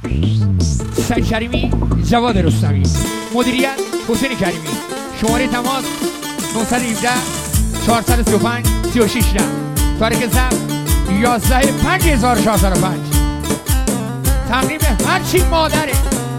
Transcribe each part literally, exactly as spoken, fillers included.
سعید کریمی، جواد رستمی، مدیریت حسین کریمی. شماره تماس نه یک هفت چهارصد و سی و پنج سی و شش. تاریخ ضبط یازده پنج هزار و چهارصد و پنج. تقریب هرچی مادره.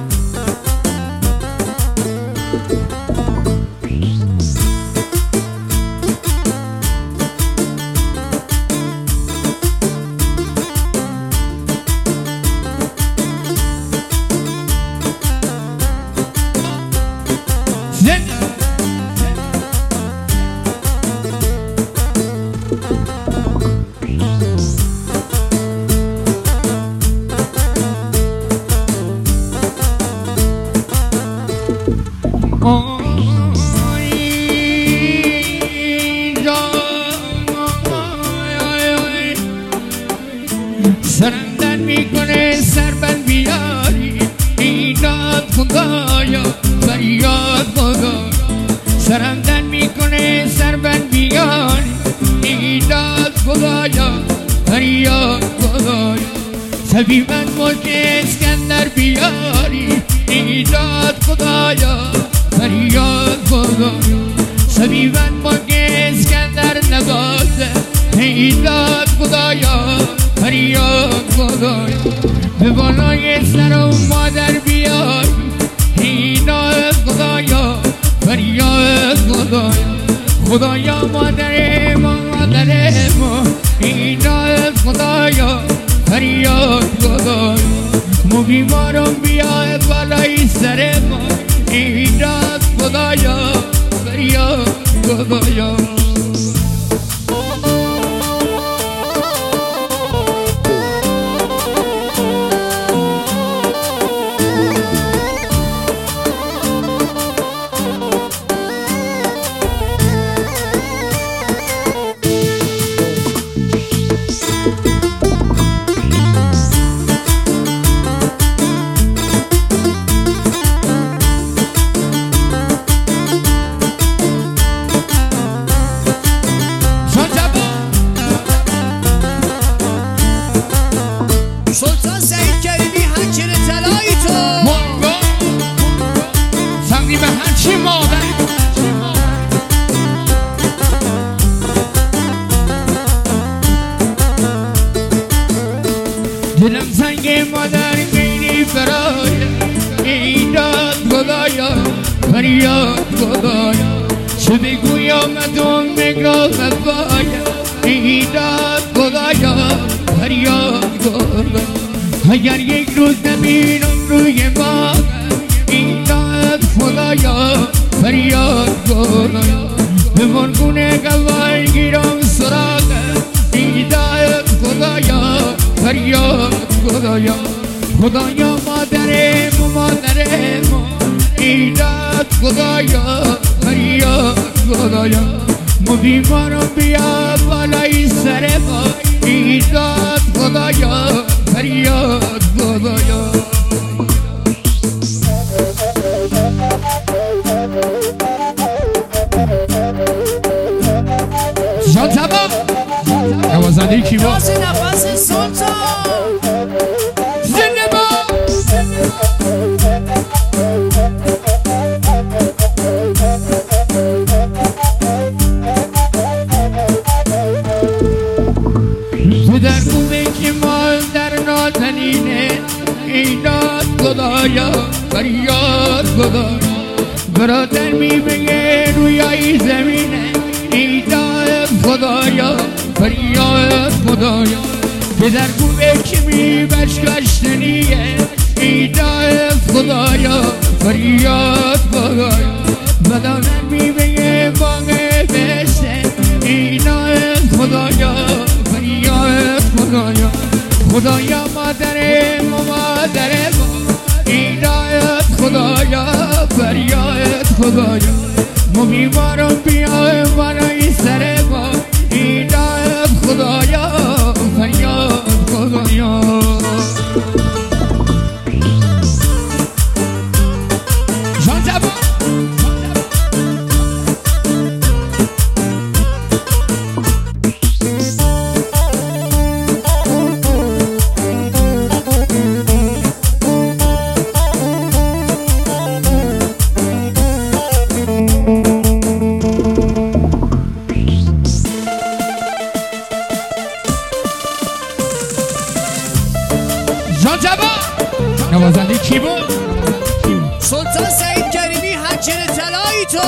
سرندن میکنه سربن بیاری اینات خدایا فریاد خدا. سرندن میکنه سربن بیاری اینات خدایا فریاد خدایا. سبیبن ملک اسکندر بیاری اینات خدایا فریاد خدایا. سبیبن ملک اسکندر نگازه اینات خدایا فریاد خدایا. به بالای سر و مادر بیای اینات خدایا فریاد خدایا. خدایا مادر ما مادر ما اینات خدایا فریاد خدایا. مو بیمارم بیاد بالای سر ما اینات خدایا فریاد خدایا. دلم سنگ مادر گینی برای اینات خدایا فریاد خدایا. چه بگویم مدون بگرا وفایا اینات خدایا فریاد خدایا. اگر یک روز نبینم روی ما اینات خدایا فریاد خدایا. به مرگونه قوال گیرم سراغ اینات خدایا فریاد خدایا. خدایا مادر ما مادر ما اینات خدایا فریاد خدایا. ما بیمارم بیاد بالای سر ما اینات خدایا فریاد خدایا. جان تمام نوازنده کی با ناز نفس سلطان زنده با پدر بوده که مال در ناتنینه اینات خدایا فریاد خدایا. برادر میبگه رویای زمینه اینات خدایا فریاد خدایا. پدر بوده که میبش کشتنیه اینات خدایا فریاد خدایا. بدانر میبگه باقه بسته اینات خدایا فریاد خدایا. خدایا مادر ما مادر ما اینات خدایا فریاد خدایا. ما بیمارم بیای بالای سر ما اینات خدایا فریاد خدایا. جان تمام جواد نوازنده کی بود؟ سلطان سعید کریمی حنجر طلایی تو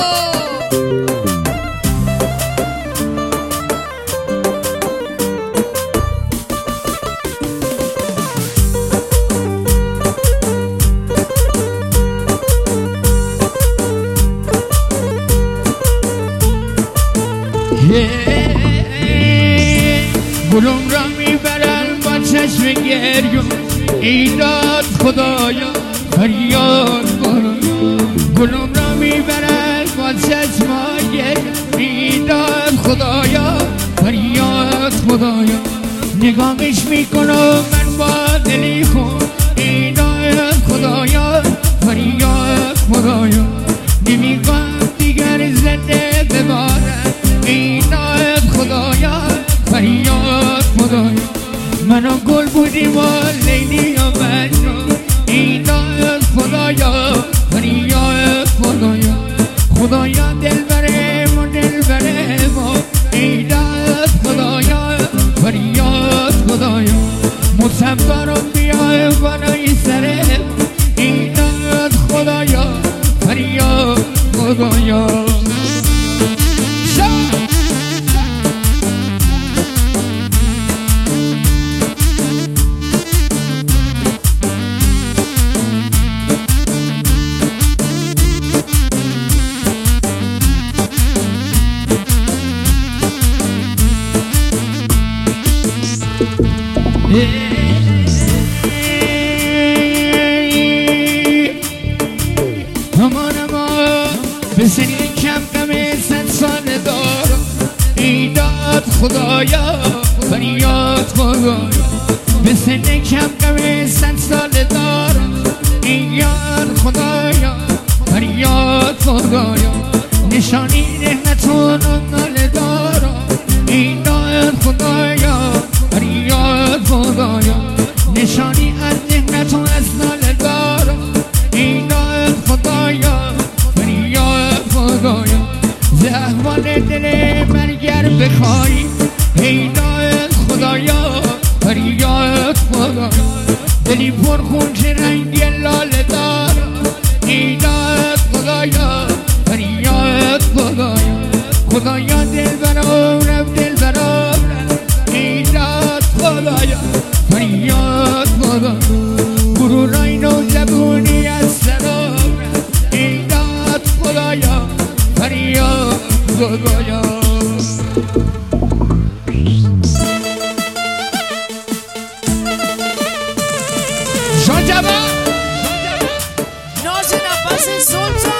گلوم را میبرن با چشم گریون ایداد خدایا فریاد برون گلوم را میبرن با چشم گریون ایداد خدایا فریاد خدایا نگاهش میکنم من با دلی خون ایداد خدایا فریاد خدایا نمیخوام دیگر زنده ببارم ایداد خدایا فریاد خدایا منو گل بودیم و لیلی و مجنون ایداد خدایا فریاد خدایا خدایا دلبرم و دلبرم و ایداد خدایا فریاد خدایا مصبرم بیای بالای سرم ایداد خدایا فریاد خدایا امان امان به سنی کم کم صد سال دارم ایداد خدایا فریاد خدایا به سنی کم کم صد سال دارم ایداد خدایا فریاد خدایا نشانی نعمتون نال دارم ایداد خدایا فریاد خدایا نشانی از نعمتون از نال دارم ایداد خدایا فریاد خدایا ز احوال دل من گر بخوای ایداد خدایا فریاد خدایا دلی پر خون چه رنگ لاله دارم ایداد خدایا فریاد خدایا خدایا دل برارم دل برارم ایداد خدایا فریاد خدایا گرورای نوجوانی از سرارم ایداد خدایا فریاد خدایا شان جواد ناز نفس سلطان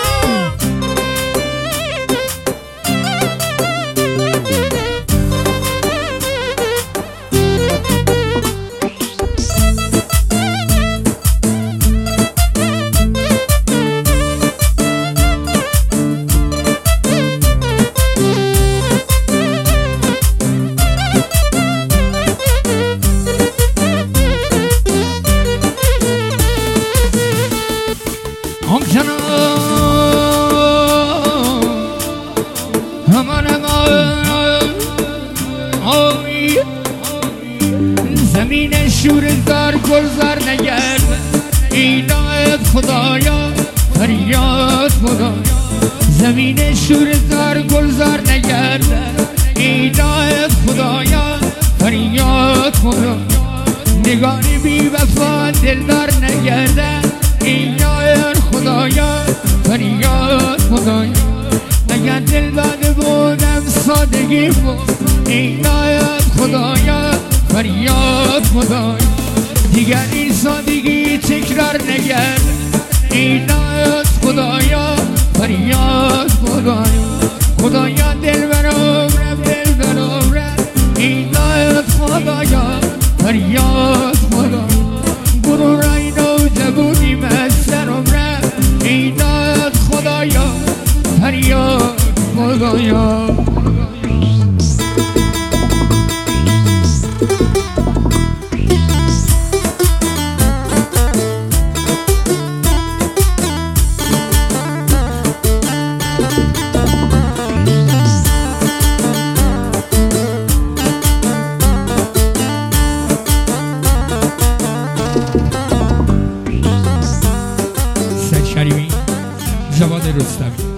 امان امان آی زمین شورزار گلزار نگرد ایداد خدایا فریاد خدایا زمین شورزار گلزار نگرد ایداد خدایا فریاد خدایا نگانی بی وفا دلدار نگرد ایداد خدایا فریاد خدایا اگر دل داده بودم سادگی بود ایداد خدایا فریاد خدایا دیگر این سادگی تکرار نگرد ایداد خدایا فریاد خدایا خدایا دل برابرم دل برابرم ایداد خدایا فریاد خدایا گرورای نوجوانی من سرم رفت ایداد خدایا فریاد خدایا جواد رستمی.